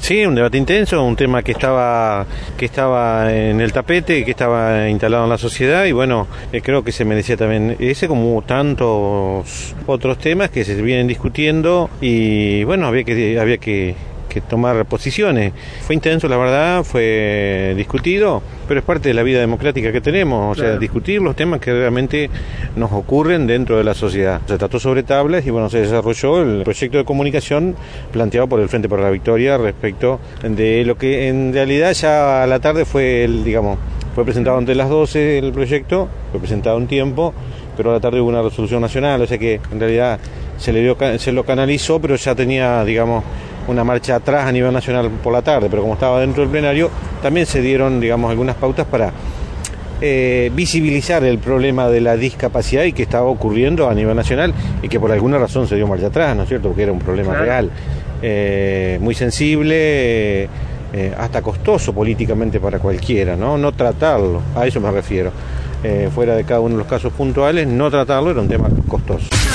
Sí, un debate intenso, un tema que estaba en el tapete, que estaba instalado en la sociedad y bueno, creo que se merecía también ese como tantos otros temas que se vienen discutiendo y bueno, había que tomar posiciones. Fue intenso, la verdad, fue discutido, pero es parte de la vida democrática que tenemos, o sea, discutir los temas que realmente nos ocurren dentro de la sociedad. Se trató sobre tablas y bueno, se desarrolló el proyecto de comunicación planteado por el Frente para la Victoria respecto de lo que en realidad ya a la tarde fue fue presentado antes de las 12 el proyecto, fue presentado un tiempo, pero a la tarde hubo una resolución nacional, o sea que en realidad se lo canalizó, pero ya tenía, una marcha atrás a nivel nacional por la tarde, pero como estaba dentro del plenario, también se dieron, algunas pautas para visibilizar el problema de la discapacidad y que estaba ocurriendo a nivel nacional y que por alguna razón se dio marcha atrás, ¿no es cierto? Porque era un problema real, muy sensible, hasta costoso políticamente para cualquiera, ¿no? No tratarlo, a eso me refiero. Fuera de cada uno de los casos puntuales, no tratarlo era un tema costoso.